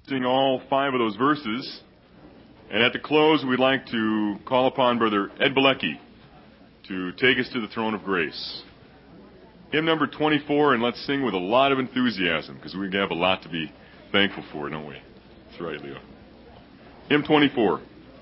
Sing all 5 of those verses. And at the close, we'd like to call upon Brother Ed Bilecki to take us to the throne of grace. Hymn number 24, and let's sing with a lot of enthusiasm, because we have a lot to be thankful for, don't we? That's right, Leo. Hymn 24.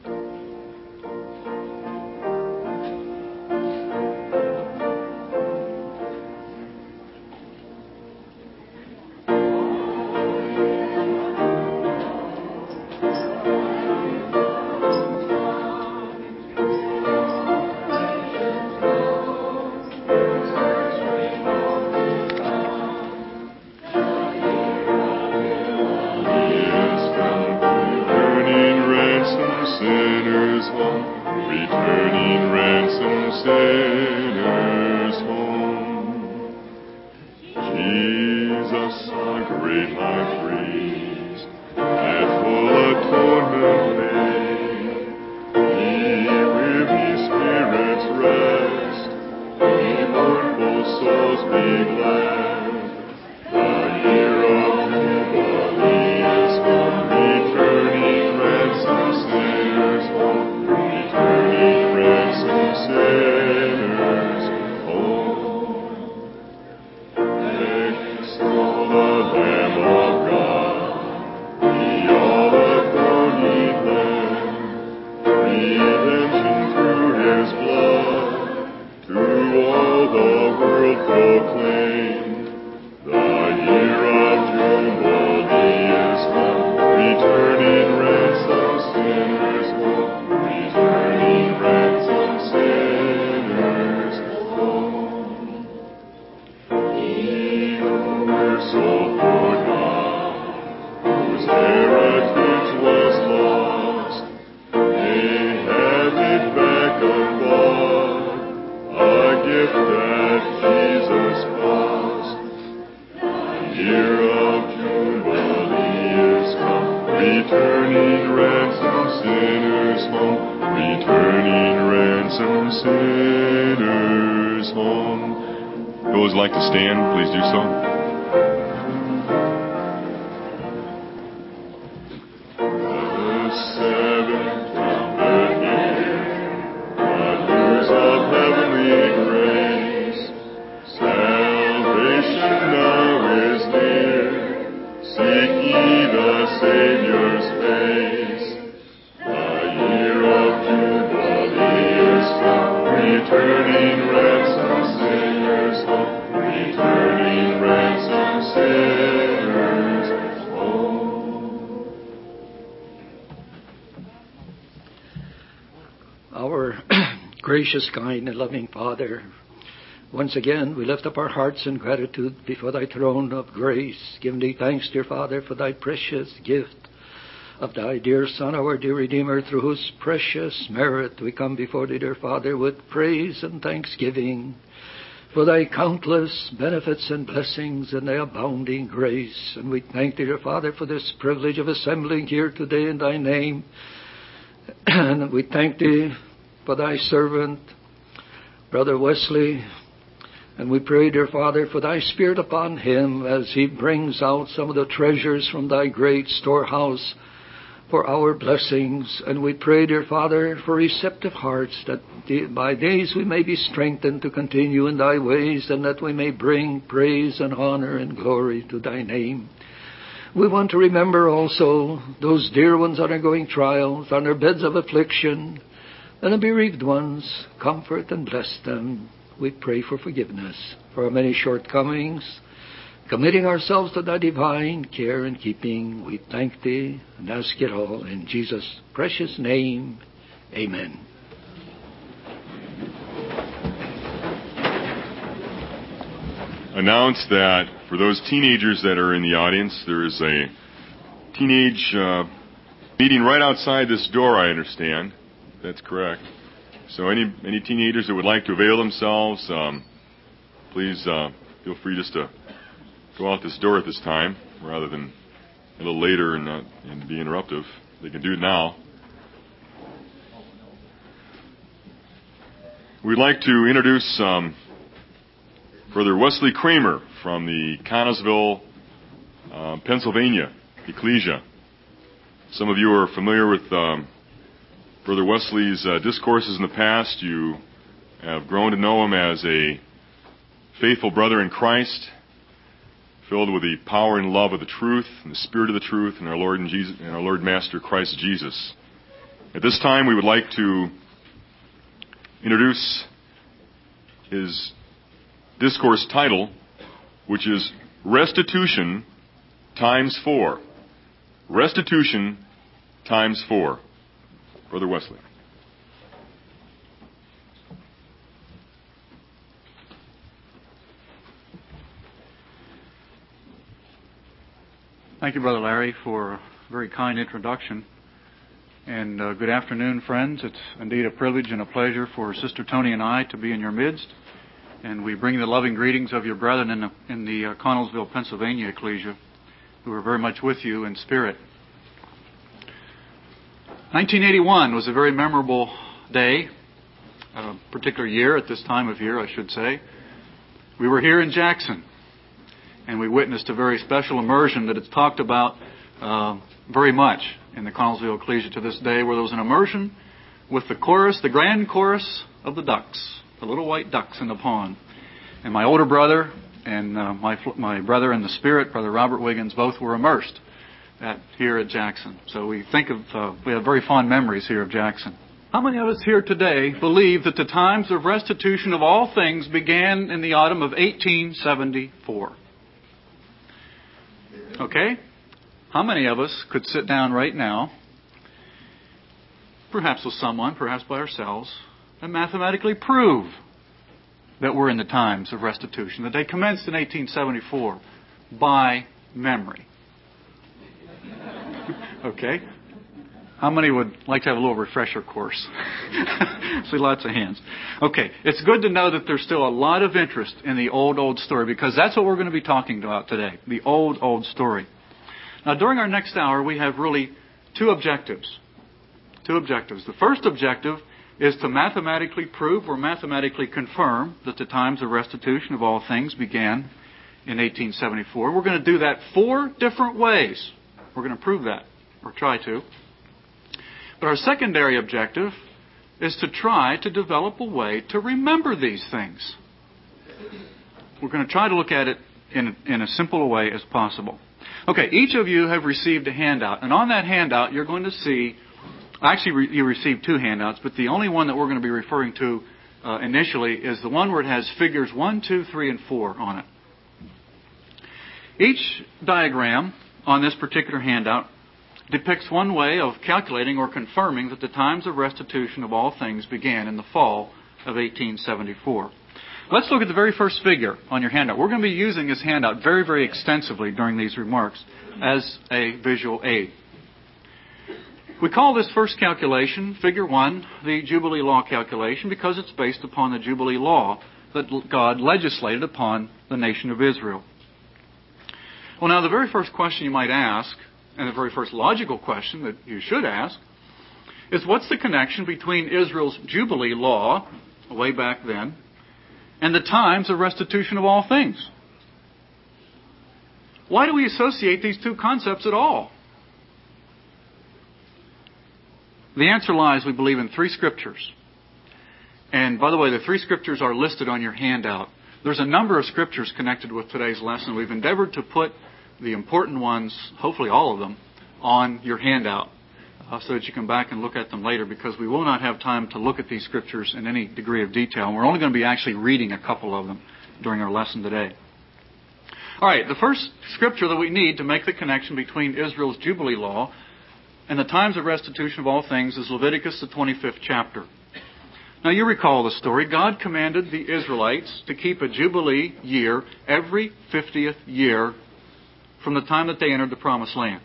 Gracious, kind, and loving Father, once again we lift up our hearts in gratitude before Thy throne of grace, giving Thee thanks, dear Father, for Thy precious gift of Thy dear Son, our dear Redeemer, through whose precious merit we come before Thee, dear Father, with praise and thanksgiving for Thy countless benefits and blessings and Thy abounding grace. And we thank Thee, dear Father, for this privilege of assembling here today in Thy name. And we thank Thee for Thy servant, Brother Wesley, and we pray, dear Father, for Thy Spirit upon him as he brings out some of the treasures from Thy great storehouse for our blessings. And we pray, dear Father, for receptive hearts, that by days we may be strengthened to continue in Thy ways, and that we may bring praise and honor and glory to Thy name. We want to remember also those dear ones undergoing trials, on their beds of affliction, and the bereaved ones. Comfort and bless them. We pray for forgiveness for our many shortcomings, committing ourselves to Thy divine care and keeping. We thank Thee and ask it all in Jesus' precious name. Amen. Announce that for those teenagers that are in the audience, there is a teenage meeting right outside this door, I understand. That's correct. So any teenagers that would like to avail themselves, please feel free just to go out this door at this time, rather than a little later and be interruptive. They can do it now. We'd like to introduce Brother Wesley Kramer from the Connellsville, Pennsylvania Ecclesia. Some of you are familiar with Brother Wesley's discourses in the past. You have grown to know him as a faithful brother in Christ, filled with the power and love of the truth and the spirit of the truth and our Lord and Jesus and our Lord Master Christ Jesus. At this time, we would like to introduce his discourse title, which is Restitution times 4. Restitution times 4. Brother Wesley. Thank you, Brother Larry, for a very kind introduction. And good afternoon, friends. It's indeed a privilege and a pleasure for Sister Tony and I to be in your midst. And we bring the loving greetings of your brethren in the Connellsville, Pennsylvania ecclesia, who are very much with you in spirit. 1981 was a very memorable day, a particular year at this time of year, I should say. We were here in Jackson, and we witnessed a very special immersion that it's talked about very much in the Connellsville ecclesia to this day, where there was an immersion with the chorus, the grand chorus of the ducks, the little white ducks in the pond. And my older brother and my brother in the spirit, Brother Robert Wiggins, both were immersed here at Jackson. So we have very fond memories here of Jackson. How many of us here today believe that the times of restitution of all things began in the autumn of 1874? Okay? How many of us could sit down right now, perhaps with someone, perhaps by ourselves, and mathematically prove that we're in the times of restitution, that they commenced in 1874 by memory? Okay? How many would like to have a little refresher course? See lots of hands. Okay, it's good to know that there's still a lot of interest in the old story, because that's what we're going to be talking about today, the old story. Now, during our next hour, we have really two objectives. The first objective is to mathematically prove or mathematically confirm that the times of restitution of all things began in 1874. We're going to do that 4 different ways. We're going to prove that, or try to. But our secondary objective is to try to develop a way to remember these things. We're going to try to look at it in as simple a way as possible. Okay, each of you have received a handout. And on that handout, you're going to see, you received 2 handouts, but the only one that we're going to be referring to initially is the one where it has figures 1, 2, 3, and 4 on it. Each diagram on this particular handout depicts one way of calculating or confirming that the times of restitution of all things began in the fall of 1874. Let's look at the very first figure on your handout. We're going to be using this handout very, very extensively during these remarks as a visual aid. We call this first calculation, figure 1, the Jubilee Law calculation, because it's based upon the Jubilee Law that God legislated upon the nation of Israel. Well, now, the very first question you might ask, and the very first logical question that you should ask, is what's the connection between Israel's Jubilee Law, way back then, and the times of restitution of all things? Why do we associate these two concepts at all? The answer lies, we believe, in 3 scriptures. And by the way, the 3 scriptures are listed on your handout. There's a number of scriptures connected with today's lesson. We've endeavored to put the important ones, hopefully all of them, on your handout so that you can back and look at them later, because we will not have time to look at these scriptures in any degree of detail. And we're only going to be actually reading a couple of them during our lesson today. All right, the first scripture that we need to make the connection between Israel's Jubilee Law and the times of restitution of all things is Leviticus, the 25th chapter. Now, you recall the story. God commanded the Israelites to keep a Jubilee year every 50th year from the time that they entered the Promised Land.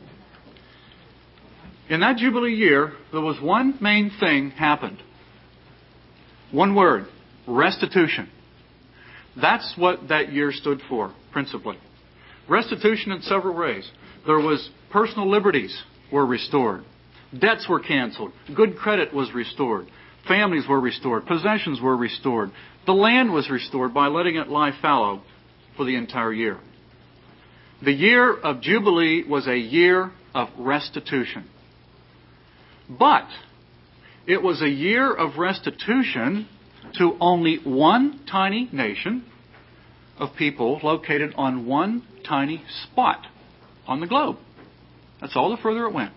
In that Jubilee year, there was one main thing happened. One word: restitution. That's what that year stood for, principally. Restitution in several ways. There was personal liberties were restored. Debts were canceled. Good credit was restored. Families were restored. Possessions were restored. The land was restored by letting it lie fallow for the entire year. The year of Jubilee was a year of restitution. But it was a year of restitution to only one tiny nation of people located on one tiny spot on the globe. That's all the further it went.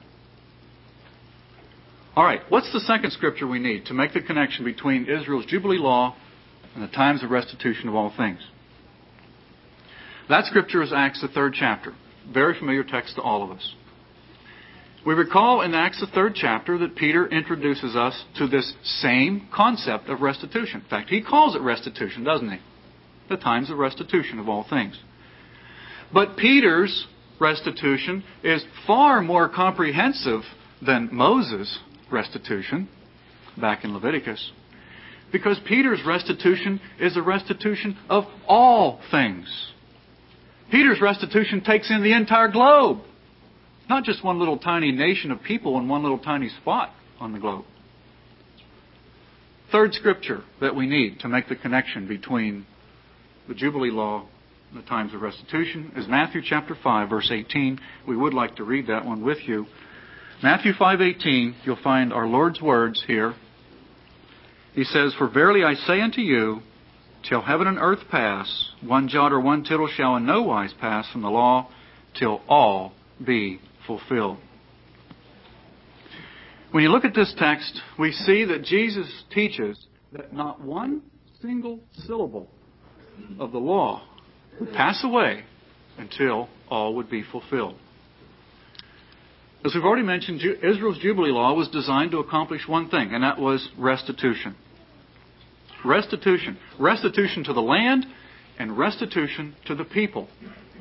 All right, what's the second scripture we need to make the connection between Israel's Jubilee law and the times of restitution of all things? That scripture is Acts, the 3rd chapter. Very familiar text to all of us. We recall in Acts, the 3rd chapter, that Peter introduces us to this same concept of restitution. In fact, he calls it restitution, doesn't he? The times of restitution of all things. But Peter's restitution is far more comprehensive than Moses' restitution back in Leviticus, because Peter's restitution is a restitution of all things. Peter's restitution takes in the entire globe, not just one little tiny nation of people in one little tiny spot on the globe. Third scripture that we need to make the connection between the Jubilee law and the times of restitution is Matthew chapter 5, verse 18. We would like to read that one with you. Matthew 5:18, you'll find our Lord's words here. He says, "For verily I say unto you, till heaven and earth pass, one jot or one tittle shall in no wise pass from the law, till all be fulfilled." When you look at this text, we see that Jesus teaches that not one single syllable of the law would pass away until all would be fulfilled. As we've already mentioned, Israel's Jubilee law was designed to accomplish one thing, and that was restitution. Restitution. Restitution to the land and restitution to the people.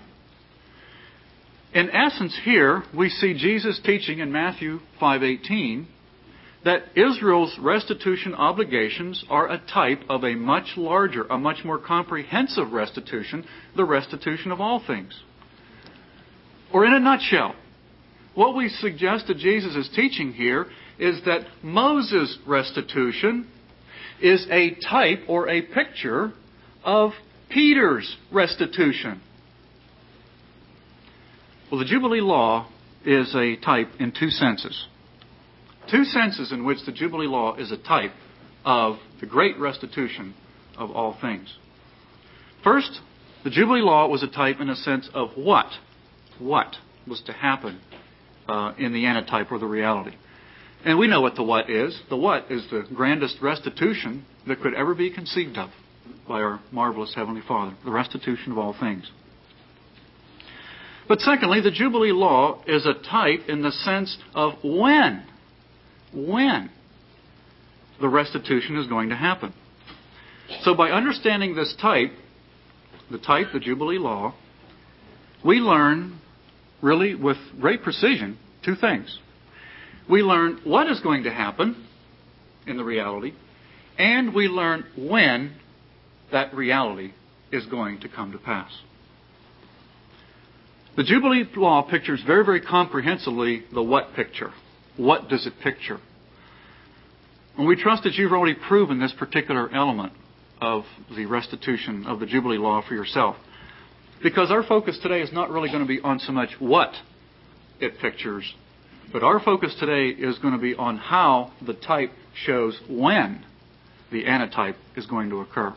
In essence here, we see Jesus teaching in Matthew 5:18 that Israel's restitution obligations are a type of a much larger, a much more comprehensive restitution, the restitution of all things. Or in a nutshell, what we suggest that Jesus is teaching here is that Moses' restitution is a type or a picture of Peter's restitution. Well, the Jubilee law is a type in two senses. Two senses in which the Jubilee law is a type of the great restitution of all things. First, the Jubilee law was a type in a sense of what was to happen in the antitype or the reality. And we know what the what is. The what is the grandest restitution that could ever be conceived of by our marvelous Heavenly Father, the restitution of all things. But secondly, the Jubilee law is a type in the sense of when the restitution is going to happen. So by understanding this type, the Jubilee law, we learn really with great precision two things. We learn what is going to happen in the reality, and we learn when that reality is going to come to pass. The Jubilee law pictures very, very comprehensively the what picture. What does it picture? And we trust that you've already proven this particular element of the restitution of the Jubilee law for yourself. Because our focus today is not really going to be on so much what it pictures, but our focus today is going to be on how the type shows when the antitype is going to occur.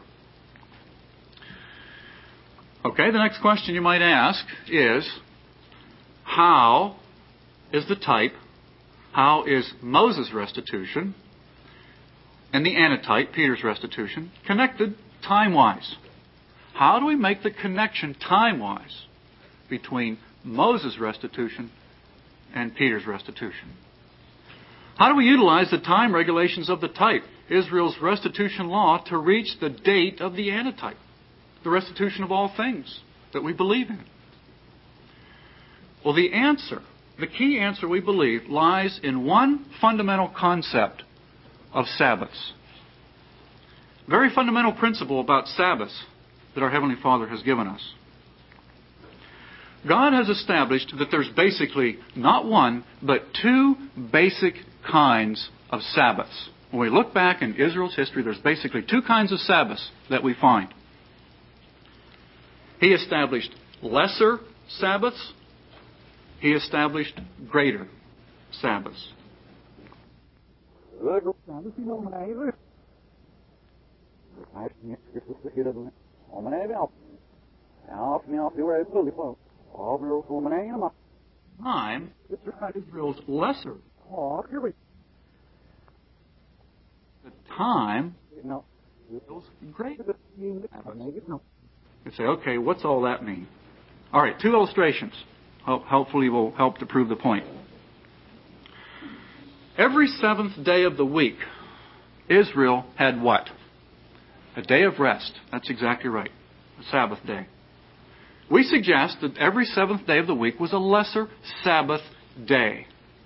Okay, the next question you might ask is, how is the type, how is Moses' restitution and the antitype, Peter's restitution, connected time-wise? How do we make the connection time-wise between Moses' restitution and Peter's restitution? How do we utilize the time regulations of the type, Israel's restitution law, to reach the date of the antitype, the restitution of all things that we believe in? Well, the answer, the key answer, we believe, lies in one fundamental concept of Sabbaths. Very fundamental principle about Sabbaths that our Heavenly Father has given us. God has established that there's basically not one, but two basic kinds of Sabbaths. When we look back in Israel's history, there's basically two kinds of Sabbaths that we find. He established lesser Sabbaths He established greater Sabbaths. Time, Israel's lesser. The time, Israel's greater. You say, okay, what's all that mean? All right, two illustrations. Hopefully will help to prove the point. Every seventh day of the week, Israel had what? A day of rest. That's exactly right. A Sabbath day. We suggest that every seventh day of the week was a lesser Sabbath day.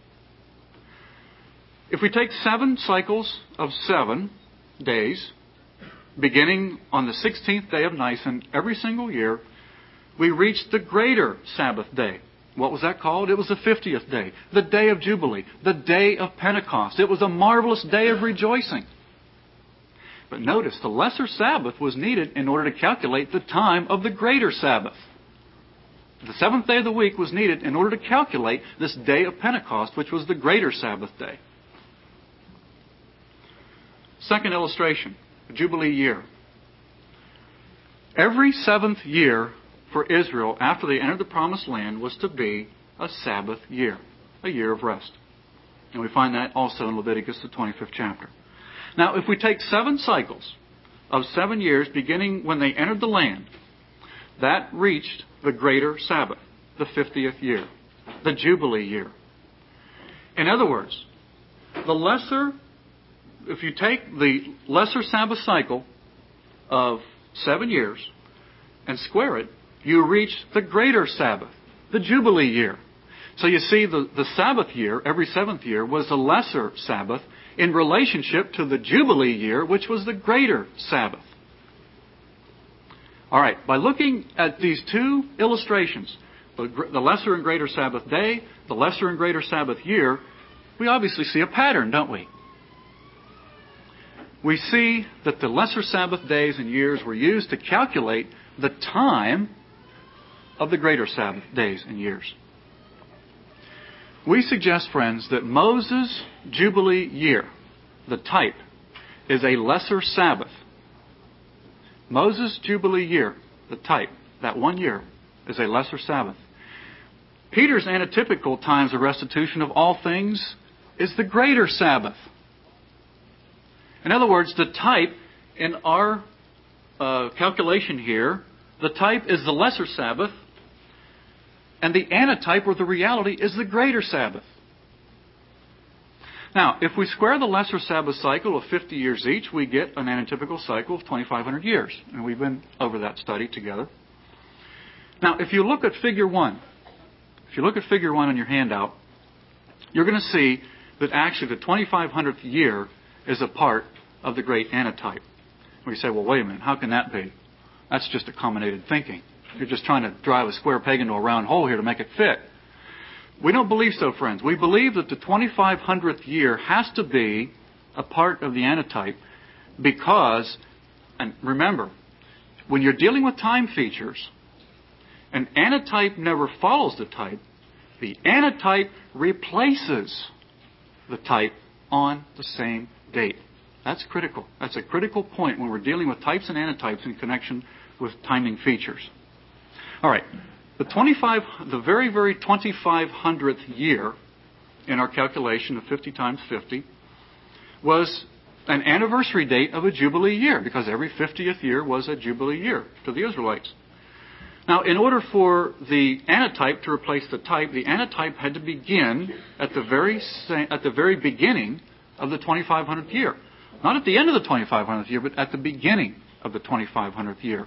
If we take 7 cycles of 7 days, beginning on the 16th day of Nisan every single year, we reach the greater Sabbath day. What was that called? It was the 50th day, the day of Jubilee, the day of Pentecost. It was a marvelous day of rejoicing. But notice, the lesser Sabbath was needed in order to calculate the time of the greater Sabbath. The 7th day of the week was needed in order to calculate this day of Pentecost, which was the greater Sabbath day. Second illustration, the Jubilee year. Every 7th year for Israel after they entered the Promised Land was to be a Sabbath year, a year of rest. And we find that also in Leviticus, the 25th chapter. Now, if we take 7 cycles of 7 years beginning when they entered the land, that reached the greater Sabbath, the 50th year, the Jubilee year. In other words, if you take the lesser Sabbath cycle of 7 years and square it, you reach the greater Sabbath, the Jubilee year. So you see, the Sabbath year, every 7th year, was the lesser Sabbath in relationship to the Jubilee year, which was the greater Sabbath. All right, by looking at these two illustrations, the lesser and greater Sabbath day, the lesser and greater Sabbath year, we obviously see a pattern, don't we? We see that the lesser Sabbath days and years were used to calculate the time of the greater Sabbath days and years. We suggest, friends, that Moses' Jubilee year, the type, is a lesser Sabbath. Moses' Jubilee year, the type, that 1 year, is a lesser Sabbath. Peter's antitypical times of restitution of all things is the greater Sabbath. In other words, the type in our calculation here, the type is the lesser Sabbath, and the antitype, or the reality, is the greater Sabbath. Now, if we square the lesser Sabbath cycle of 50 years each, we get an antitypical cycle of 2,500 years. And we've been over that study together. Now, if you look at Figure 1, on your handout, you're going to see that actually the 2,500th year is a part of the great antitype. We say, well, wait a minute, how can that be? That's just accommodated thinking. You're just trying to drive a square peg into a round hole here to make it fit. We don't believe so, friends. We believe that the 2,500th year has to be a part of the antitype because, and remember, when you're dealing with time features, an antitype never follows the type. The antitype replaces the type on the same date. That's critical. That's a critical point when we're dealing with types and antitypes in connection with timing features. All right. The very, very 2,500th year in our calculation of 50 times 50 was an anniversary date of a Jubilee year, because every 50th year was a Jubilee year to the Israelites. Now, in order for the antitype to replace the type, the antitype had to begin at the very beginning of the 2,500th year. Not at the end of the 2,500th year, but at the beginning of the 2,500th year.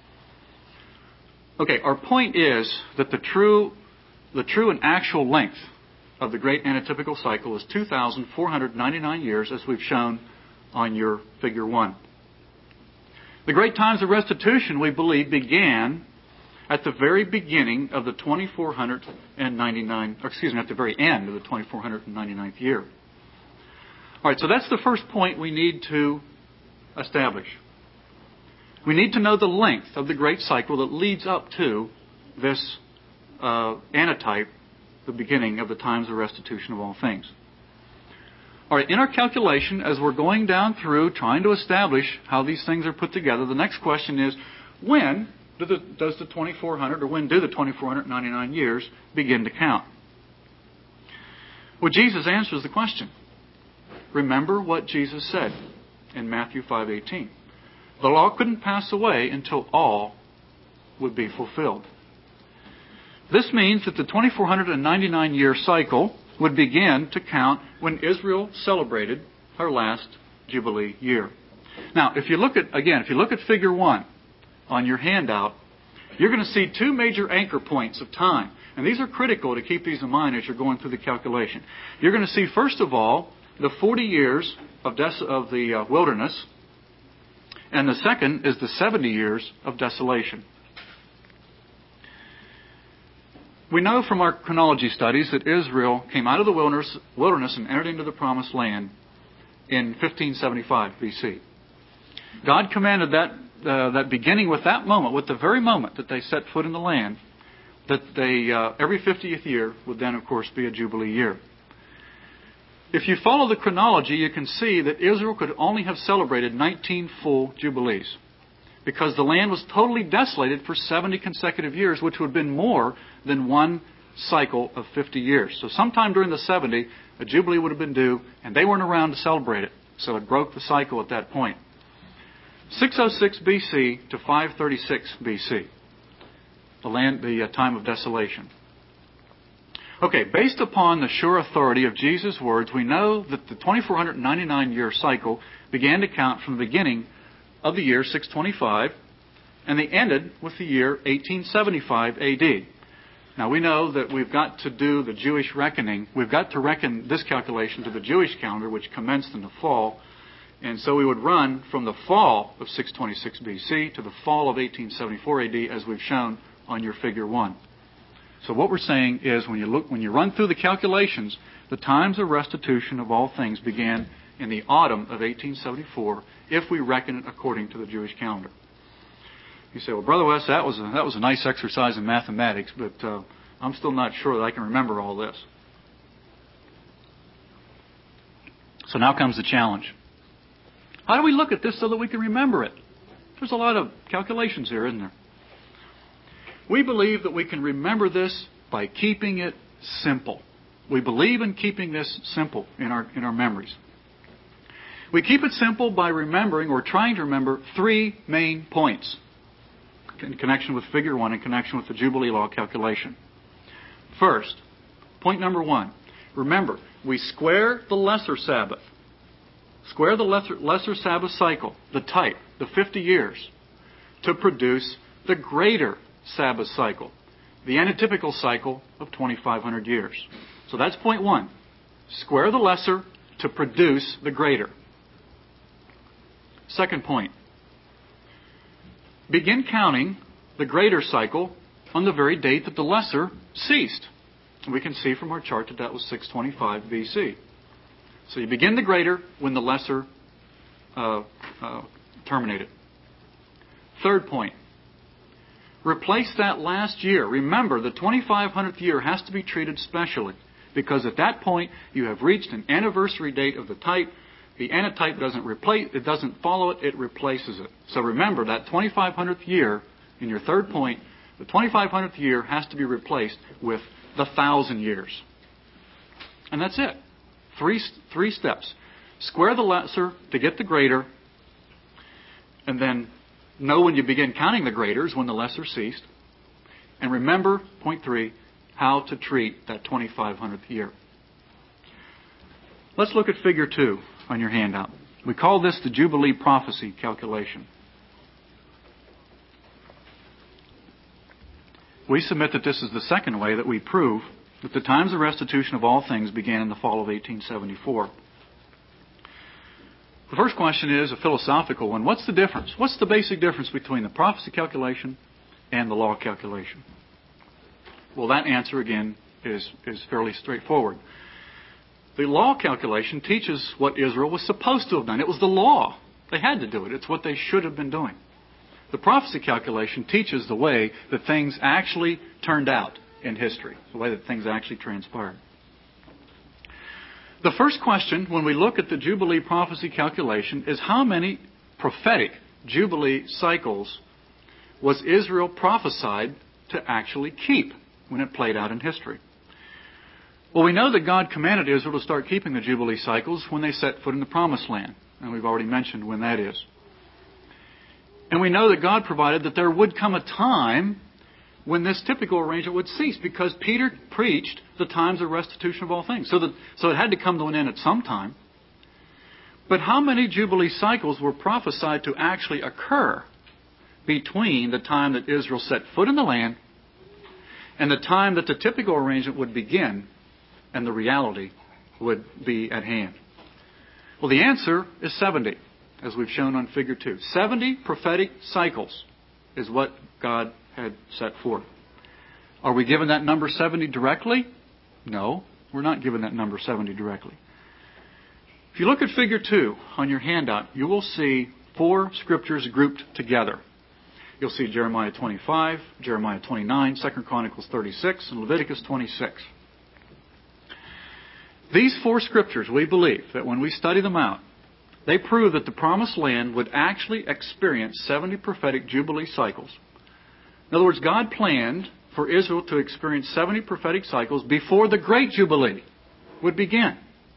Okay, our point is that the true and actual length of the great antitypical cycle is 2,499 years, as we've shown on your Figure 1. The great times of restitution, we believe, began at the very beginning of the 2,499, at the very end of the 2,499th year. All right, so that's the first point we need to establish. We need to know the length of the great cycle that leads up to this antitype the beginning of the times of restitution of all things. All right, in our calculation, as we're going down through trying to establish how these things are put together, the next question is, when does the 2400, or when do the 2499 years begin to count? Well, Jesus answers the question. Remember what Jesus said in Matthew 5:18. The law couldn't pass away until all would be fulfilled. This means that the 2499 year cycle would begin to count when Israel celebrated her last Jubilee year. Now, if you look at Figure 1 on your handout, you're going to see two major anchor points of time. And these are critical to keep these in mind as you're going through the calculation. You're going to see, first of all, the 40 years of the wilderness, and the second is the 70 years of desolation. We know from our chronology studies that Israel came out of the wilderness and entered into the Promised Land in 1575 BC. God commanded that beginning with that moment, with the very moment that they set foot in the land, that they every 50th year would then, of course, be a Jubilee year. If you follow the chronology, you can see that Israel could only have celebrated 19 full Jubilees, because the land was totally desolated for 70 consecutive years, which would have been more than one cycle of 50 years. So sometime during the 70, a Jubilee would have been due, and they weren't around to celebrate it. So it broke the cycle at that point. 606 BC to 536 BC, the time of desolation. Okay, based upon the sure authority of Jesus' words, we know that the 2499-year cycle began to count from the beginning of the year 625, and they ended with the year 1875 AD. Now, we know that we've got to do the Jewish reckoning. We've got to reckon this calculation to the Jewish calendar, which commenced in the fall. And so we would run from the fall of 626 BC to the fall of 1874 AD, as we've shown on your Figure 1. So what we're saying is, when you run through the calculations, the times of restitution of all things began in the autumn of 1874, if we reckon it according to the Jewish calendar. You say, well, Brother West, that was a nice exercise in mathematics, but I'm still not sure that I can remember all this. So now comes the challenge. How do we look at this so that we can remember it? There's a lot of calculations here, isn't there? We believe that we can remember this by keeping it simple. We believe in keeping this simple in our memories. We keep it simple by remembering, or trying to remember, three main points in connection with Figure 1, in connection with the Jubilee Law calculation. First, point number 1. Remember, we square the lesser Sabbath. Square the lesser Sabbath cycle, the type, the 50 years, to produce the greater Sabbath cycle, the antitypical cycle of 2,500 years. So that's point 1. Square the lesser to produce the greater. Second point. Begin counting the greater cycle on the very date that the lesser ceased. We can see from our chart that was 625 BC. So you begin the greater when the lesser terminated. Third point. Replace that last year. Remember, the 2500th year has to be treated specially, because at that point you have reached an anniversary date of the type. The antitype doesn't follow it, it replaces it. So remember, that 2500th year, in your third point, the 2500th year has to be replaced with the 1,000 years. And that's it. Three steps. Square the lesser to get the greater, and then know when you begin counting the graders, when the lesser ceased. And remember, point 3, how to treat that 2500th year. Let's look at Figure 2 on your handout. We call this the Jubilee Prophecy calculation. We submit that this is the second way that we prove that the times of restitution of all things began in the fall of 1874. The first question is a philosophical one. What's the difference? What's the basic difference between the prophecy calculation and the law calculation? Well, that answer, again, is fairly straightforward. The law calculation teaches what Israel was supposed to have done. It was the law. They had to do it. It's what they should have been doing. The prophecy calculation teaches the way that things actually turned out. in history, the way that things actually transpired. The first question when we look at the Jubilee prophecy calculation is how many prophetic Jubilee cycles was Israel prophesied to actually keep when it played out in history? Well, we know that God commanded Israel to start keeping the Jubilee cycles when they set foot in the Promised Land. And we've already mentioned when that is. And we know that God provided that there would come a time when this typical arrangement would cease, because Peter preached the times of restitution of all things. So it had to come to an end at some time. But how many Jubilee cycles were prophesied to actually occur between the time that Israel set foot in the land and the time that the typical arrangement would begin and the reality would be at hand? Well, the answer is 70, as we've shown on Figure 2. 70 prophetic cycles is what God had set forth. Are we given that number 70 directly? No, we're not given that number 70 directly. If you look at Figure 2 on your handout, you will see 4 scriptures grouped together. You'll see Jeremiah 25, Jeremiah 29, 2 Chronicles 36, and Leviticus 26. These 4 scriptures, we believe that when we study them out, they prove that the Promised Land would actually experience 70 prophetic Jubilee cycles. In other words, God planned for Israel to experience 70 prophetic cycles before the Great Jubilee would begin.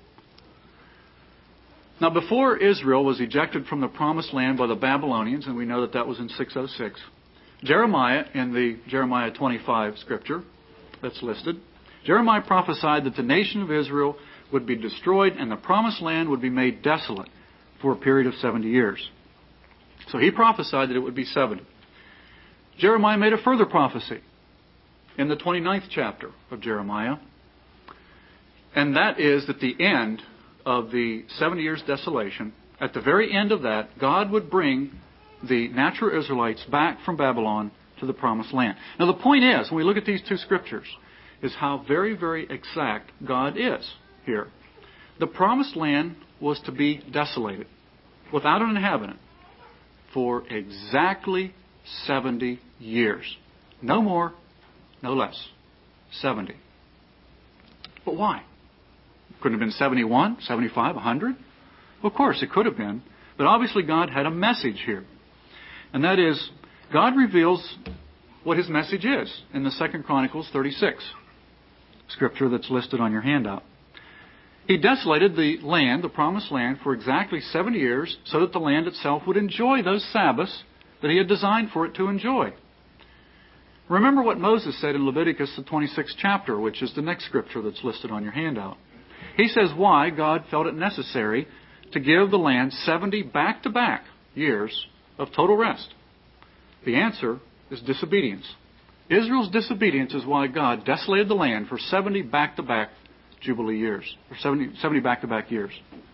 Now, before Israel was ejected from the Promised Land by the Babylonians, and we know that that was in 606, Jeremiah, in the Jeremiah 25 scripture that's listed, Jeremiah prophesied that the nation of Israel would be destroyed and the Promised Land would be made desolate for a period of 70 years. So he prophesied that it would be 70. Jeremiah made a further prophecy in the 29th chapter of Jeremiah, and that is that the end of the 70 years desolation, at the very end of that, God would bring the natural Israelites back from Babylon to the Promised Land. Now the point is, when we look at these 2 scriptures, is how very, very exact God is here. The Promised Land was to be desolated, without an inhabitant, for exactly 70 years. No more, no less. 70. But why? Couldn't have been 71, 75, 100? Well, of course, it could have been. But obviously God had a message here. And that is, God reveals what His message is in the 2 Chronicles 36 scripture that's listed on your handout. He desolated the land, the Promised Land, for exactly 70 years so that the land itself would enjoy those Sabbaths that He had designed for it to enjoy. Remember what Moses said in Leviticus, the 26th chapter, which is the next scripture that's listed on your handout. He says why God felt it necessary to give the land 70 back-to-back years of total rest. The answer is disobedience. Israel's disobedience is why God desolated the land for 70 back-to-back Jubilee years, or 70 back-to-back years.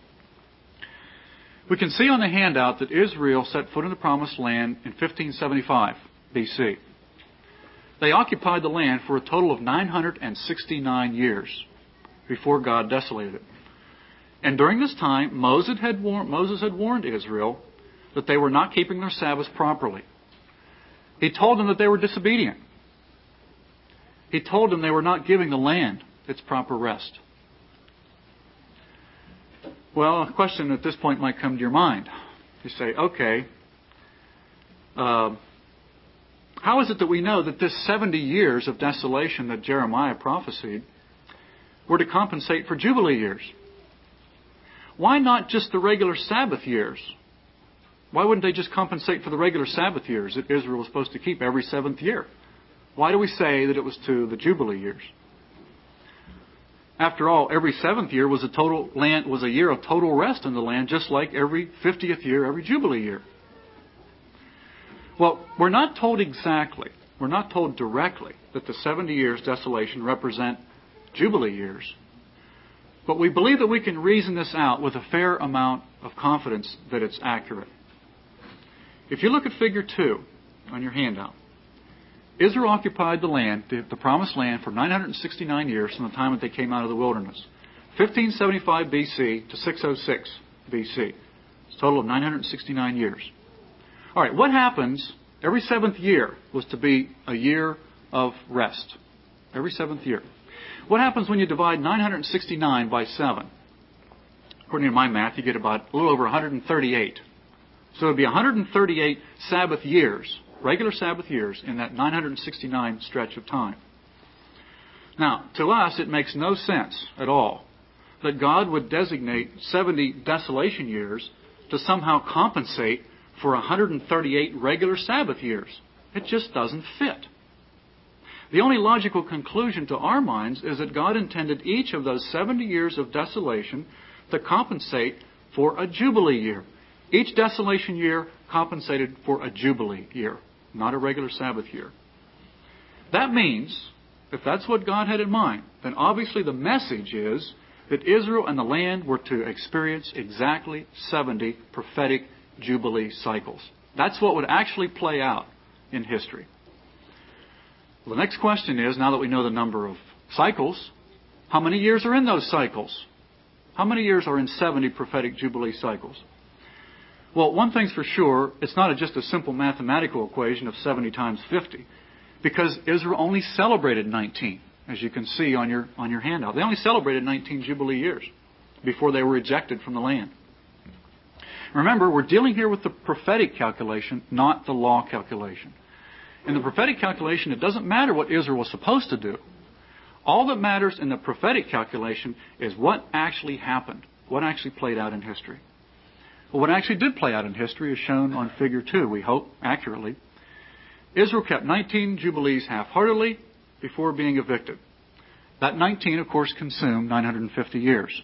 We can see on the handout that Israel set foot in the Promised Land in 1575 BC. They occupied the land for a total of 969 years before God desolated it. And during this time, Moses had warned Israel that they were not keeping their Sabbaths properly. He told them that they were disobedient. He told them they were not giving the land its proper rest. Well, a question at this point might come to your mind. You say, okay, how is it that we know that this 70 years of desolation that Jeremiah prophesied were to compensate for Jubilee years? Why not just the regular Sabbath years? Why wouldn't they just compensate for the regular Sabbath years that Israel was supposed to keep every 7th year? Why do we say that it was to the Jubilee years? After all, every 7th year was a year of total rest in the land, just like every 50th year, every Jubilee year. Well, we're not told exactly, we're not told directly that the 70 years desolation represent Jubilee years. But we believe that we can reason this out with a fair amount of confidence that it's accurate. If you look at Figure 2 on your handout, Israel occupied the land, the Promised Land, for 969 years from the time that they came out of the wilderness. 1575 BC to 606 BC. It's a total of 969 years. All right, what happens? Every 7th year was to be a year of rest. Every seventh year. What happens when you divide 969 by 7? According to my math, you get about a little over 138. So it would be 138 Sabbath years, regular Sabbath years, in that 969 stretch of time. Now, to us, it makes no sense at all that God would designate 70 desolation years to somehow compensate for 138 regular Sabbath years. It just doesn't fit. The only logical conclusion to our minds is that God intended each of those 70 years of desolation to compensate for a Jubilee year. Each desolation year compensated for a Jubilee year, not a regular Sabbath year. That means, if that's what God had in mind, then obviously the message is that Israel and the land were to experience exactly 70 prophetic Jubilee cycles. That's what would actually play out in history. Well, the next question is, now that we know the number of cycles, how many years are in those cycles? How many years are in 70 prophetic Jubilee cycles? Well, one thing's for sure, it's not just a simple mathematical equation of 70 times 50, because Israel only celebrated 19, as you can see on your handout. They only celebrated 19 Jubilee years before they were ejected from the land. Remember, we're dealing here with the prophetic calculation, not the law calculation. In the prophetic calculation, it doesn't matter what Israel was supposed to do. All that matters in the prophetic calculation is what actually happened, what actually played out in history. Well, what actually did play out in history is shown on Figure 2, we hope, accurately. Israel kept 19 Jubilees half-heartedly before being evicted. That 19, of course, consumed 950 years.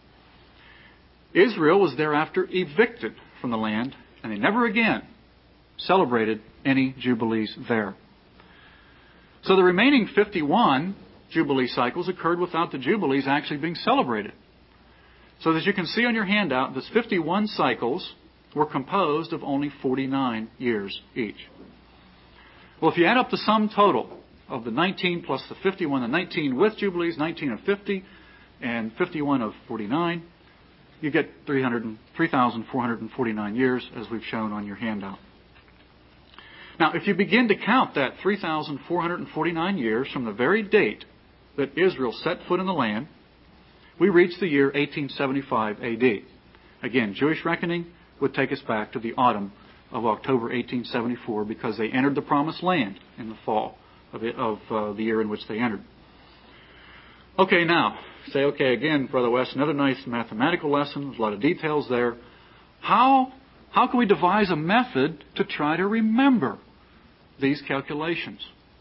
Israel was thereafter evicted from the land, and they never again celebrated any Jubilees there. So the remaining 51 Jubilee cycles occurred without the Jubilees actually being celebrated. So as you can see on your handout, those 51 cycles were composed of only 49 years each. Well, if you add up the sum total of the 19 plus the 51, the 19 with Jubilees, 19 of 50, and 51 of 49, you get 3,449 years, as we've shown on your handout. Now, if you begin to count that 3,449 years from the very date that Israel set foot in the land, we reach the year 1875 A.D. Again, Jewish reckoning would take us back to the autumn of October 1874 because they entered the Promised Land in the fall of the year in which they entered. Okay, now, say, okay, again, Brother West, another nice mathematical lesson. There's a lot of details there. How can we devise a method to try to remember these calculations?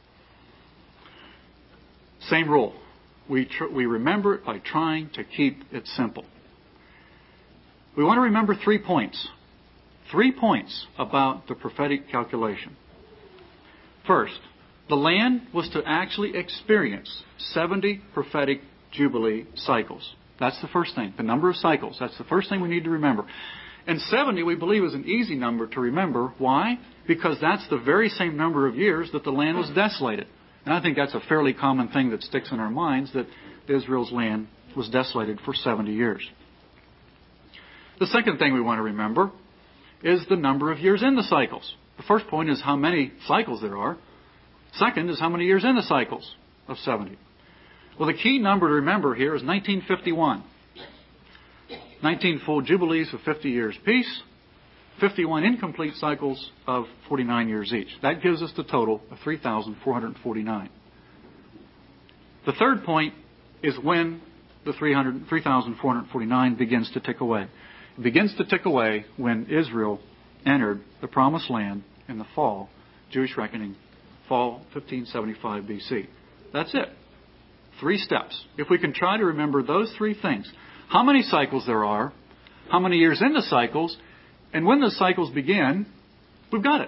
Same rule. We remember it by trying to keep it simple. We want to remember 3 points. 3 points about the prophetic calculation. First, the land was to actually experience 70 prophetic Jubilee cycles. That's the first thing. The number of cycles. That's the first thing we need to remember. And 70, we believe, is an easy number to remember. Why? Because that's the very same number of years that the land was desolated. And I think that's a fairly common thing that sticks in our minds, that Israel's land was desolated for 70 years. The second thing we want to remember is the number of years in the cycles. The first point is how many cycles there are. Second is how many years in the cycles of 70. Well, the key number to remember here is 1951. 19 full Jubilees of 50 years apiece, 51 incomplete cycles of 49 years each. That gives us the total of 3,449. The third point is when the 3,449 begins to tick away. It begins to tick away when Israel entered the Promised Land in the fall, Jewish reckoning, fall 1575 BC. That's it. 3 steps. If we can try to remember those 3 things, how many cycles there are, how many years in the cycles, and when the cycles begin, we've got it.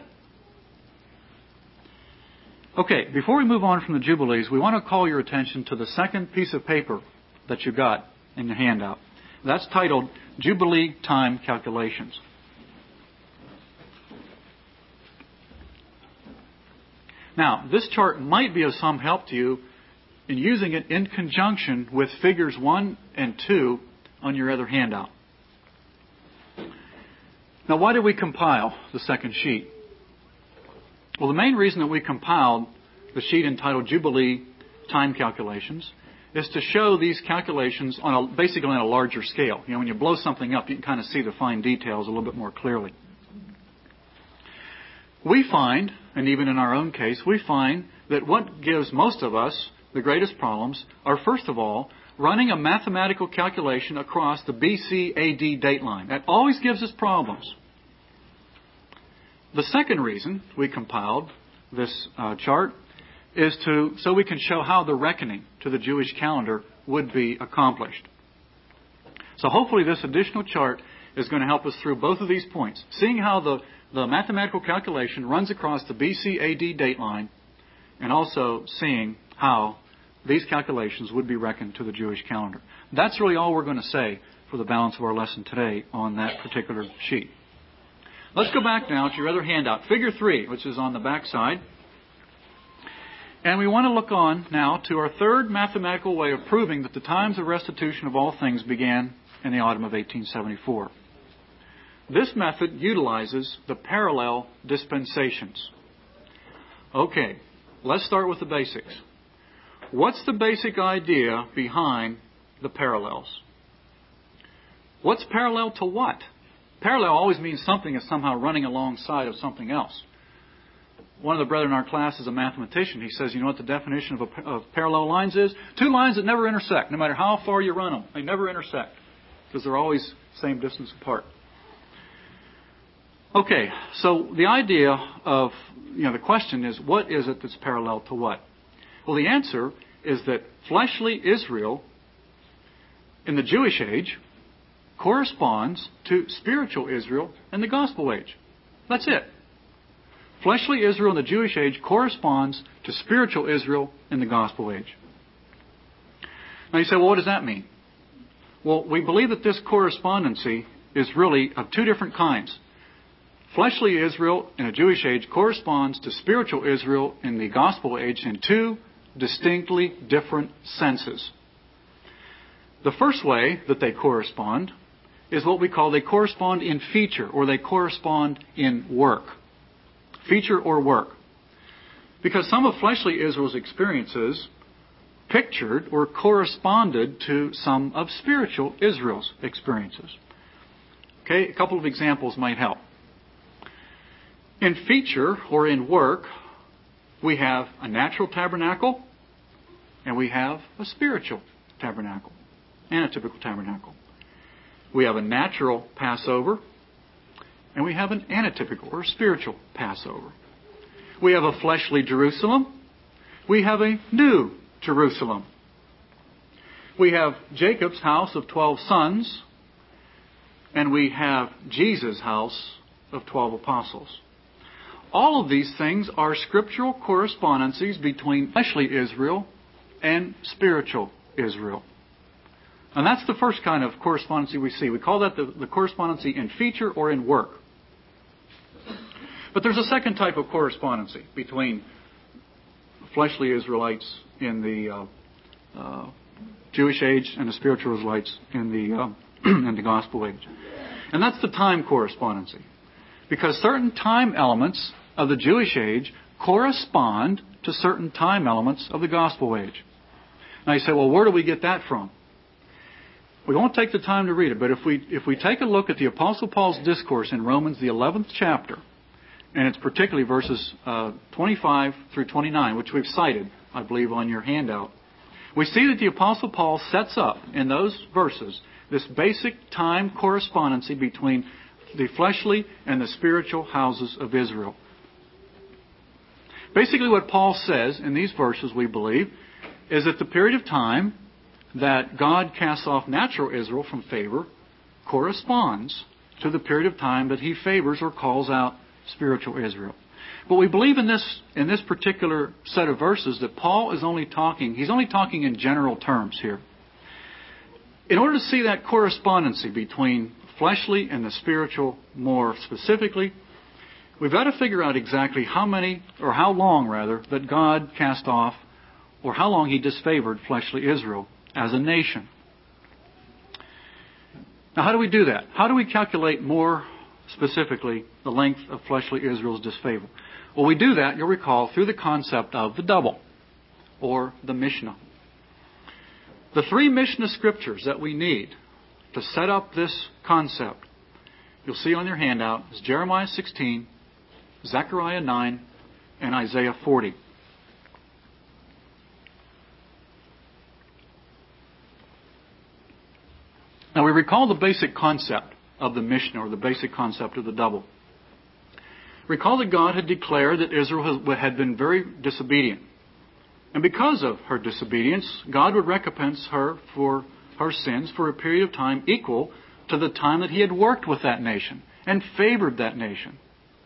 Okay, before we move on from the Jubilees, we want to call your attention to the second piece of paper that you got in your handout. That's titled Jubilee Time Calculations. Now, this chart might be of some help to you in using it in conjunction with figures 1 and 2 on your other handout. Now, why did we compile the second sheet? Well, the main reason that we compiled the sheet entitled Jubilee time calculations is to show these calculations basically on a larger scale. When you blow something up, you can kind of see the fine details a little bit more clearly. We find, and even in our own case, we find that what gives most of us the greatest problems are, first of all, running a mathematical calculation across the BC AD date line. That always gives us problems. The second reason we compiled this chart is so we can show how the reckoning to the Jewish calendar would be accomplished. So hopefully this additional chart is going to help us through both of these points. Seeing how the mathematical calculation runs across the BC AD date line, and also seeing how these calculations would be reckoned to the Jewish calendar. That's really all we're going to say for the balance of our lesson today on that particular sheet. Let's go back now to your other handout, Figure 3, which is on the back side. And we want to look on now to our third mathematical way of proving that the times of restitution of all things began in the autumn of 1874. This method utilizes the parallel dispensations. Okay, let's start with the basics. What's the basic idea behind the parallels? What's parallel to what? Parallel always means something is somehow running alongside of something else. One of the brethren in our class is a mathematician. He says, you know what the definition of parallel lines is? Two lines that never intersect. No matter how far you run them, they never intersect because they're always same distance apart. Okay, so the idea of, the question is, what is it that's parallel to what? Well, the answer is that fleshly Israel in the Jewish age corresponds to spiritual Israel in the gospel age. That's it. Fleshly Israel in the Jewish age corresponds to spiritual Israel in the gospel age. Now you say, well, what does that mean? Well, we believe that this correspondency is really of two different kinds. Fleshly Israel in a Jewish age corresponds to spiritual Israel in the gospel age in two distinctly different senses. The first way that they correspond is what we call they correspond in feature, or they correspond in work. Feature or work. Because some of fleshly Israel's experiences pictured or corresponded to some of spiritual Israel's experiences. Okay, a couple of examples might help. In feature or in work, we have a natural tabernacle and we have a spiritual tabernacle and a typical tabernacle. We have a natural Passover and we have an anatypical or spiritual Passover. We have a fleshly Jerusalem. We have a new Jerusalem. We have Jacob's house of 12 sons and we have Jesus' house of 12 apostles. All of these things are scriptural correspondences between fleshly Israel and spiritual Israel. And that's the first kind of correspondency we see. We call that the correspondency in feature or in work. But there's a second type of correspondency between fleshly Israelites in the Jewish age and the spiritual Israelites in the gospel age. And that's the time correspondency. Because certain time elements of the Jewish age correspond to certain time elements of the gospel age. Now you say, well, where do we get that from? We won't take the time to read it, but if we take a look at the Apostle Paul's discourse in Romans, the 11th chapter, and it's particularly verses 25 through 29, which we've cited, I believe, on your handout, we see that the Apostle Paul sets up in those verses this basic time correspondency between the fleshly and the spiritual houses of Israel. Basically what Paul says in these verses, we believe, is that the period of time that God casts off natural Israel from favor corresponds to the period of time that He favors or calls out spiritual Israel. But we believe in this particular set of verses that Paul is only talking in general terms here. In order to see that correspondency between fleshly and the spiritual more specifically, we've got to figure out exactly how long that God cast off, or how long He disfavored fleshly Israel as a nation. Now, how do we do that? How do we calculate more specifically the length of fleshly Israel's disfavor? Well, we do that, you'll recall, through the concept of the double, or the Mishnah. The three Mishnah scriptures that we need to set up this concept, you'll see on your handout, is Jeremiah 16, Zechariah 9, and Isaiah 40. Now we recall the basic concept of the Mishnah, or the basic concept of the double. Recall that God had declared that Israel had been very disobedient. And because of her disobedience, God would recompense her for her sins for a period of time equal to the time that He had worked with that nation and favored that nation.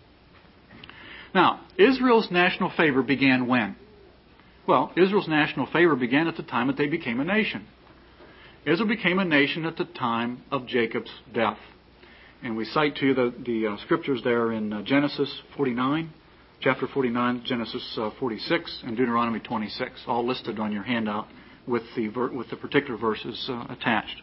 Now, Israel's national favor began when? Well, Israel's national favor began at the time that they became a nation. Israel became a nation at the time of Jacob's death. And we cite to you the scriptures there in Genesis 49, chapter 49, Genesis 46, and Deuteronomy 26, all listed on your handout with the particular verses attached.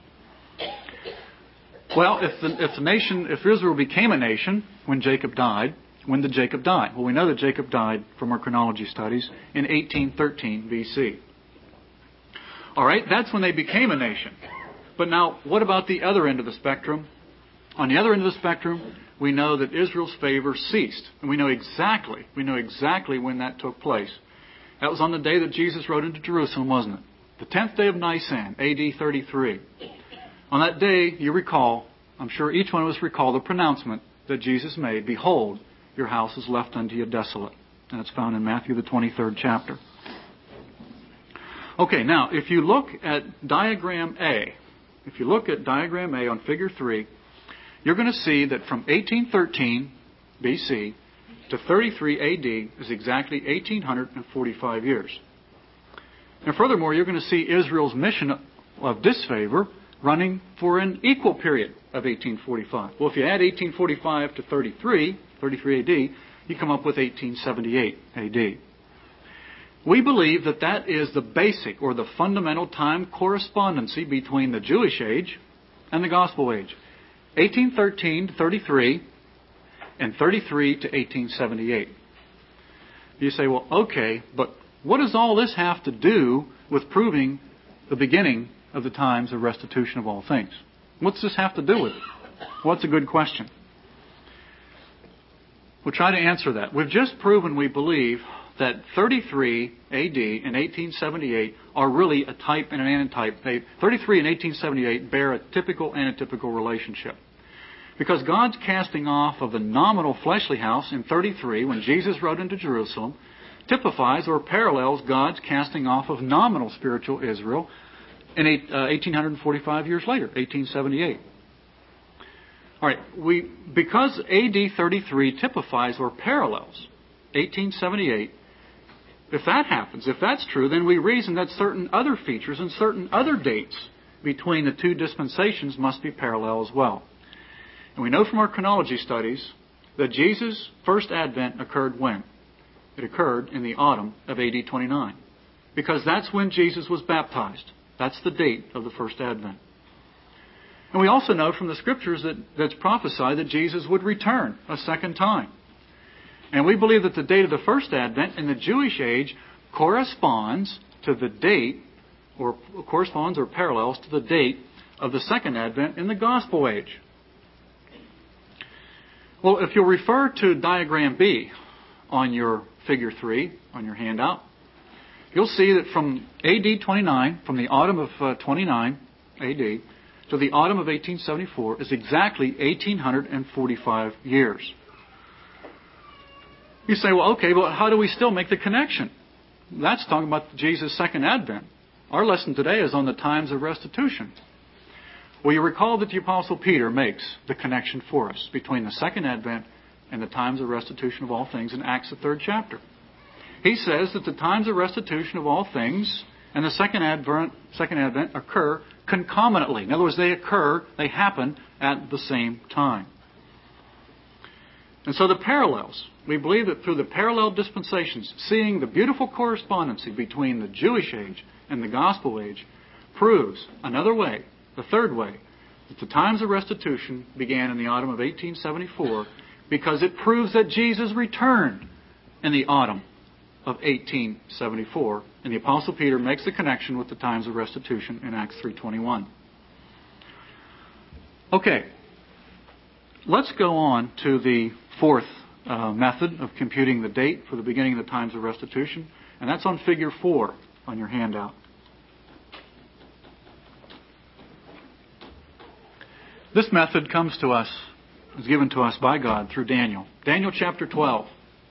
Well, if Israel became a nation when Jacob died, when did Jacob die? Well, we know that Jacob died from our chronology studies in 1813 BC. All right, that's when they became a nation. But now, what about the other end of the spectrum? On the other end of the spectrum, we know that Israel's favor ceased. And we know exactly when that took place. That was on the day that Jesus rode into Jerusalem, wasn't it? The 10th day of Nisan, AD 33. On that day, you recall, I'm sure each one of us recall the pronouncement that Jesus made, "Behold, your house is left unto you desolate." And it's found in Matthew the 23rd chapter. Okay, now, if you look at diagram A on figure 3, you're going to see that from 1813 BC to 33 AD is exactly 1,845 years. And furthermore, you're going to see Israel's mission of disfavor running for an equal period of 1845. Well, if you add 1845 to 33 AD, you come up with 1878 AD. We believe that is the basic or the fundamental time correspondency between the Jewish age and the Gospel age. 1813 to 33 and 33 to 1878. You say, well, okay, but what does all this have to do with proving the beginning of the times of restitution of all things? What's this have to do with it? Well, that's a good question. We'll try to answer that. We've just proven, we believe, that 33 AD and 1878 are really a type and an antitype. 33 and 1878 bear a typical antitypical relationship. Because God's casting off of the nominal fleshly house in 33, when Jesus rode into Jerusalem, typifies or parallels God's casting off of nominal spiritual Israel in 1845 years later, 1878. All right, because AD 33 typifies or parallels 1878, if that happens, if that's true, then we reason that certain other features and certain other dates between the two dispensations must be parallel as well. And we know from our chronology studies that Jesus' first advent occurred when? It occurred in the autumn of AD 29. Because that's when Jesus was baptized. That's the date of the first advent. And we also know from the scriptures that's prophesied that Jesus would return a second time. And we believe that the date of the first advent in the Jewish age corresponds to the date, or corresponds or parallels to the date of the second advent in the gospel age. Well, if you'll refer to diagram B on your figure 3, on your handout, you'll see that from AD 29, from the autumn of 29 AD to the autumn of 1874 is exactly 1,845 years. You say, well, okay, but how do we still make the connection? That's talking about Jesus' second advent. Our lesson today is on the times of restitution. Well, you recall that the Apostle Peter makes the connection for us between the second advent and the times of restitution of all things in Acts the 3rd chapter. He says that the times of restitution of all things and the second advent occur concomitantly. In other words, they happen at the same time. And so the parallels, we believe that through the parallel dispensations, seeing the beautiful correspondency between the Jewish age and the gospel age proves another way, the third way, that the times of restitution began in the autumn of 1874 because it proves that Jesus returned in the autumn of 1874 And the Apostle Peter makes the connection with the times of restitution in Acts 3:21. Okay, let's go on to the fourth method of computing the date for the beginning of the times of restitution, and that's on figure 4 on your handout. This method comes to us, is given to us by God through Daniel. Daniel chapter 12.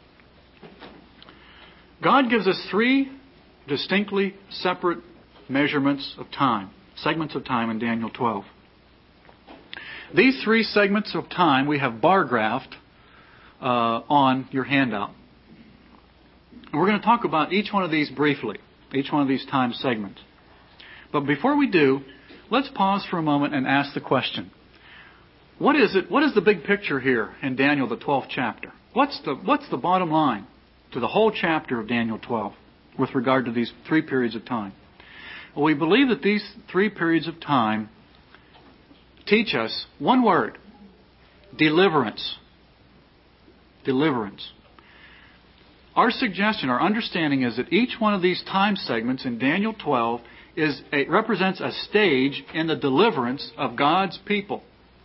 God gives us 3 distinctly separate measurements of time, segments of time in Daniel 12. These 3 segments of time we have bar graphed on your handout. And we're going to talk about each one of these briefly, each one of these time segments. But before we do, let's pause for a moment and ask the question. What is it? What is the big picture here in Daniel, the 12th chapter? What's the bottom line to the whole chapter of Daniel 12 with regard to these 3 periods of time? Well, we believe that these 3 periods of time teach us one word: deliverance. Deliverance. Our suggestion, our understanding is that each one of these time segments in Daniel 12 represents a stage in the deliverance of God's people.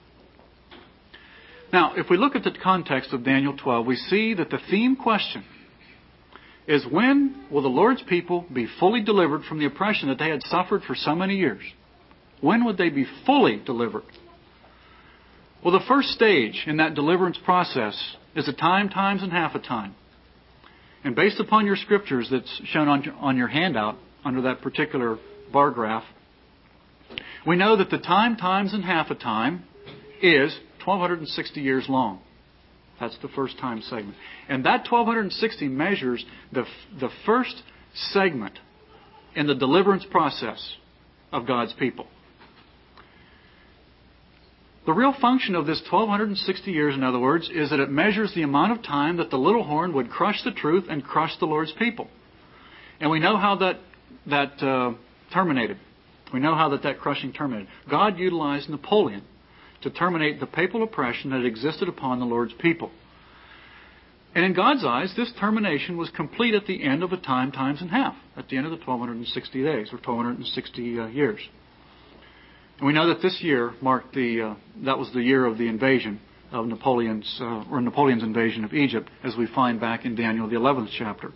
Now, if we look at the context of Daniel 12, we see that the theme question is, when will the Lord's people be fully delivered from the oppression that they had suffered for so many years? When would they be fully delivered? Well, the first stage in that deliverance process is a time, times, and half a time. And based upon your scriptures that's shown on your handout under that particular bar graph, we know that the time, times, and half a time is 1,260 years long. That's the first time segment. And that 1,260 measures the first segment in the deliverance process of God's people. The real function of this 1,260 years, in other words, is that it measures the amount of time that the little horn would crush the truth and crush the Lord's people. And we know how that terminated. We know how that crushing terminated. God utilized Napoleon to terminate the papal oppression that existed upon the Lord's people. And in God's eyes, this termination was complete at the end of a time, times, and half, at the end of the 1,260 days, or 1,260 years. And we know that this year marked that was the year of the invasion of Napoleon's invasion of Egypt, as we find back in Daniel, the 11th chapter.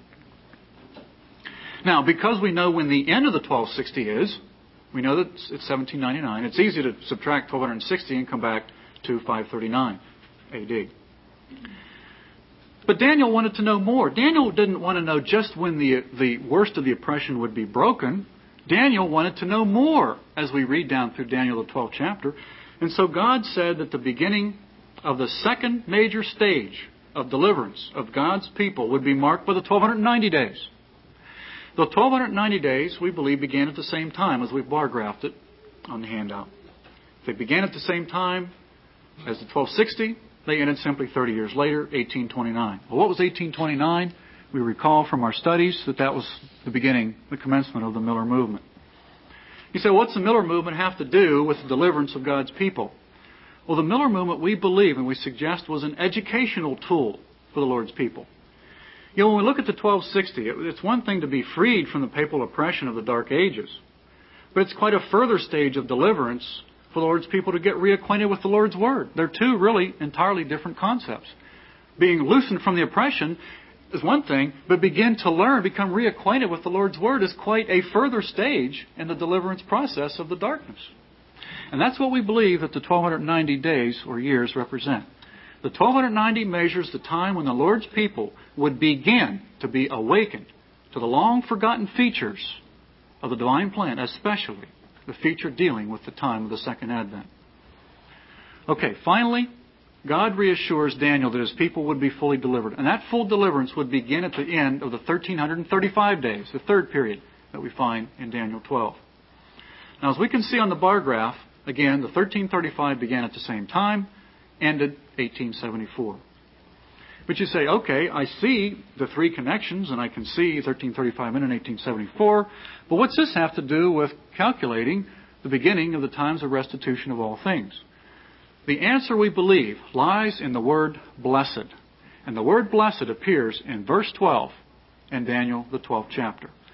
Now, because we know when the end of the 1260 is, we know that it's 1799. It's easy to subtract 1260 and come back to 539 AD. But Daniel wanted to know more. Daniel didn't want to know just when the worst of the oppression would be broken. Daniel wanted to know more as we read down through Daniel, the 12th chapter. And so God said that the beginning of the second major stage of deliverance of God's people would be marked by the 1,290 days. The 1,290 days, we believe, began at the same time as we've bar graphed it on the handout. If they began at the same time as the 1260, they ended simply 30 years later, 1829. Well, what was 1829? We recall from our studies that was the beginning, the commencement of the Miller Movement. You say, what's the Miller Movement have to do with the deliverance of God's people? Well, the Miller Movement, we believe and we suggest, was an educational tool for the Lord's people. You know, when we look at the 1260, it's one thing to be freed from the papal oppression of the Dark Ages, but it's quite a further stage of deliverance for the Lord's people to get reacquainted with the Lord's Word. They're two really entirely different concepts. Being loosened from the oppression is one thing, but begin to learn, become reacquainted with the Lord's Word is quite a further stage in the deliverance process of the darkness. And that's what we believe that the 1,290 days or years represent. The 1,290 measures the time when the Lord's people would begin to be awakened to the long-forgotten features of the divine plan, especially the feature dealing with the time of the Second Advent. Okay, finally, God reassures Daniel that his people would be fully delivered. And that full deliverance would begin at the end of the 1,335 days, the third period that we find in Daniel 12. Now, as we can see on the bar graph, again, the 1335 began at the same time, ended 1874. But you say, okay, I see the 3 connections, and I can see 1335 and 1874, but what's this have to do with calculating the beginning of the times of restitution of all things? The answer, we believe, lies in the word blessed. And the word blessed appears in verse 12 in Daniel, the 12th chapter.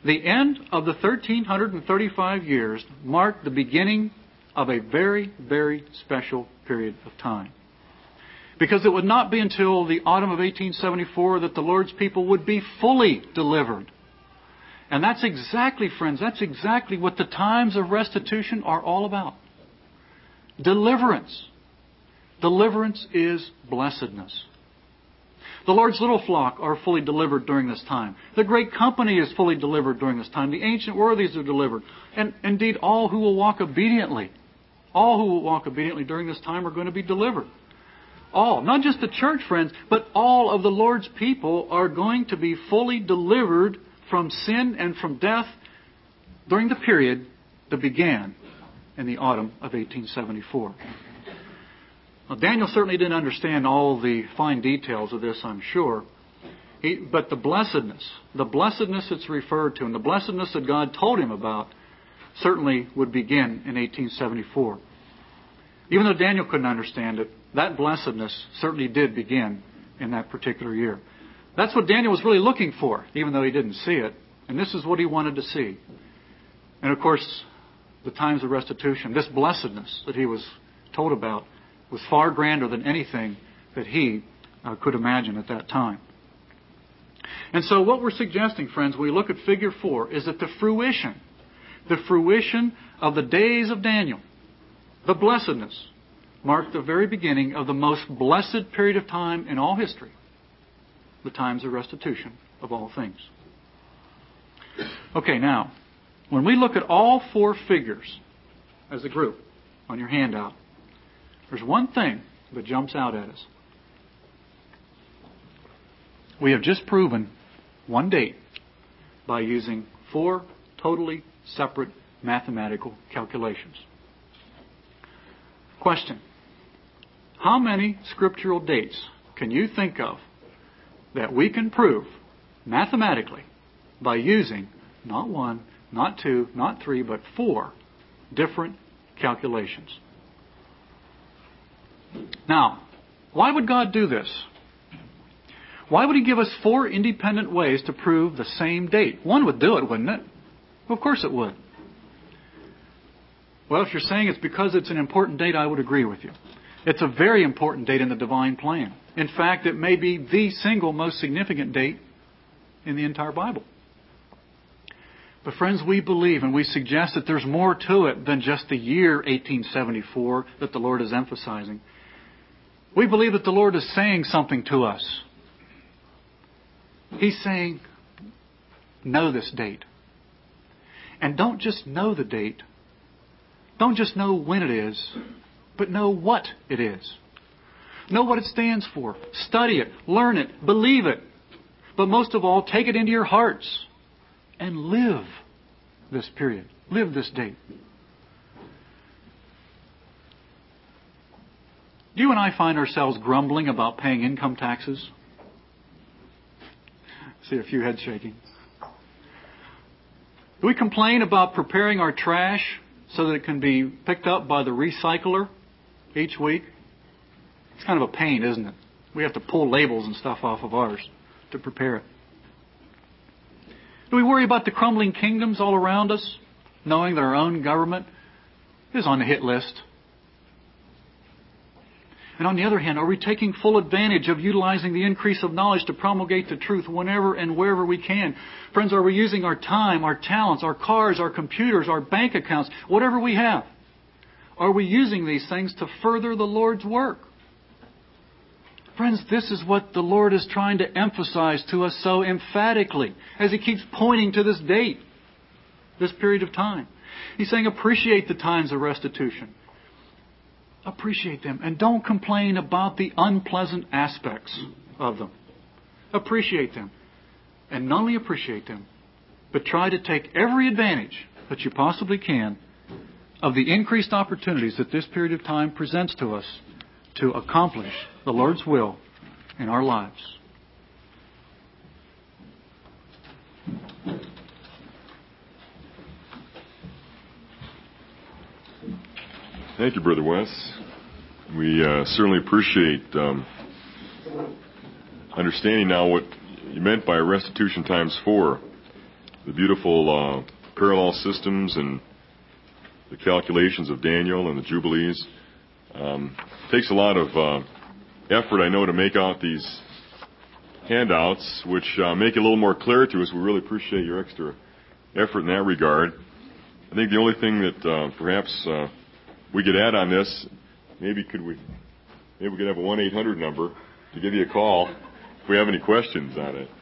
The end of the 1335 years marked the beginning of a very, very special period of time. Because it would not be until the autumn of 1874 that the Lord's people would be fully delivered. And that's exactly, friends, that's exactly what the times of restitution are all about. Deliverance. Deliverance is blessedness. The Lord's little flock are fully delivered during this time. The great company is fully delivered during this time. The ancient worthies are delivered. And indeed, all who will walk obediently, during this time are going to be delivered. All, not just the church, friends, but all of the Lord's people are going to be fully delivered from sin and from death during the period that began in the autumn of 1874. Now, Daniel certainly didn't understand all the fine details of this, I'm sure. But the blessedness it's referred to, and the blessedness that God told him about, certainly would begin in 1874. Even though Daniel couldn't understand it, that blessedness certainly did begin in that particular year. That's what Daniel was really looking for, even though he didn't see it. And this is what he wanted to see. And of course, the times of restitution, this blessedness that he was told about, was far grander than anything that he could imagine at that time. And so what we're suggesting, friends, when we look at figure 4, is that the fruition of the days of Daniel, the blessedness, marked the very beginning of the most blessed period of time in all history, the times of restitution of all things. Okay, now, when we look at all 4 figures as a group on your handout, there's one thing that jumps out at us. We have just proven one date by using 4 totally separate mathematical calculations. Question: how many scriptural dates can you think of that we can prove mathematically by using not 1, not 2, not 3, but 4 different calculations? Now, why would God do this? Why would He give us 4 independent ways to prove the same date? One would do it, wouldn't it? Of course it would. Well, if you're saying it's because it's an important date, I would agree with you. It's a very important date in the divine plan. In fact, it may be the single most significant date in the entire Bible. But friends, we believe and we suggest that there's more to it than just the year 1874 that the Lord is emphasizing. We believe that the Lord is saying something to us. He's saying, know this date. And don't just know the date. Don't just know when it is, but know what it is. Know what it stands for. Study it. Learn it. Believe it. But most of all, take it into your hearts and live this period. Live this date. Do you and I find ourselves grumbling about paying income taxes? See a few heads shaking. Do we complain about preparing our trash so that it can be picked up by the recycler each week? It's kind of a pain, isn't it? We have to pull labels and stuff off of ours to prepare it. Do we worry about the crumbling kingdoms all around us, knowing that our own government is on the hit list? And on the other hand, are we taking full advantage of utilizing the increase of knowledge to promulgate the truth whenever and wherever we can? Friends, are we using our time, our talents, our cars, our computers, our bank accounts, whatever we have? Are we using these things to further the Lord's work? Friends, this is what the Lord is trying to emphasize to us so emphatically as He keeps pointing to this date, this period of time. He's saying appreciate the times of restitution. Appreciate them and don't complain about the unpleasant aspects of them. Appreciate them. And not only appreciate them, but try to take every advantage that you possibly can of the increased opportunities that this period of time presents to us to accomplish the Lord's will in our lives. Thank you, Brother Wes. We certainly appreciate understanding now what you meant by restitution times 4. the beautiful parallel systems and the calculations of Daniel and the Jubilees. It takes a lot of effort, I know, to make out these handouts, which make it a little more clear to us. We really appreciate your extra effort in that regard. I think the only thing that perhaps we could add on this, maybe we could have a 1-800 number to give you a call if we have any questions on it.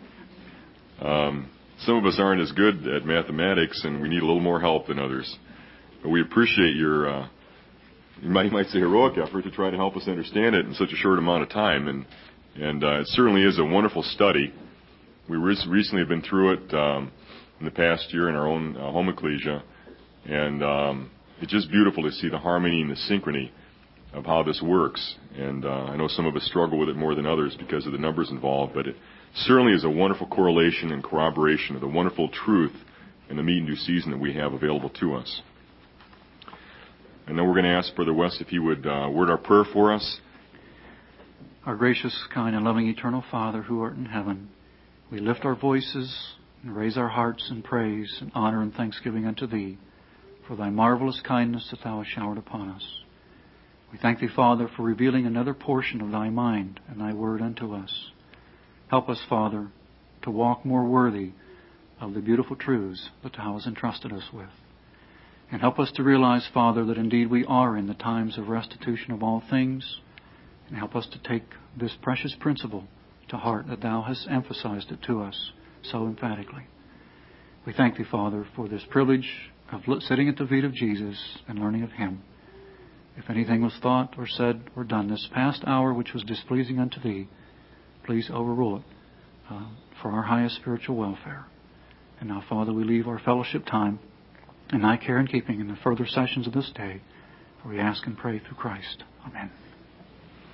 Some of us aren't as good at mathematics, and we need a little more help than others. But we appreciate your, you might say, heroic effort to try to help us understand it in such a short amount of time. And it certainly is a wonderful study. We recently have been through it in the past year in our own home ecclesia. And it's just beautiful to see the harmony and the synchrony of how this works. And I know some of us struggle with it more than others because of the numbers involved, but it certainly is a wonderful correlation and corroboration of the wonderful truth in the meat and due season that we have available to us. And then we're going to ask Brother West if he would word our prayer for us. Our gracious, kind, and loving eternal Father who art in heaven, we lift our voices and raise our hearts in praise and honor and thanksgiving unto Thee for Thy marvelous kindness that Thou hast showered upon us. We thank Thee, Father, for revealing another portion of Thy mind and Thy word unto us. Help us, Father, to walk more worthy of the beautiful truths that Thou hast entrusted us with. And help us to realize, Father, that indeed we are in the times of restitution of all things. And help us to take this precious principle to heart that Thou hast emphasized it to us so emphatically. We thank Thee, Father, for this privilege of sitting at the feet of Jesus and learning of Him. If anything was thought or said or done this past hour which was displeasing unto Thee, please overrule it for our highest spiritual welfare. And now, Father, we leave our fellowship time in Thy care and keeping in the further sessions of this day, for we ask and pray through Christ. Amen.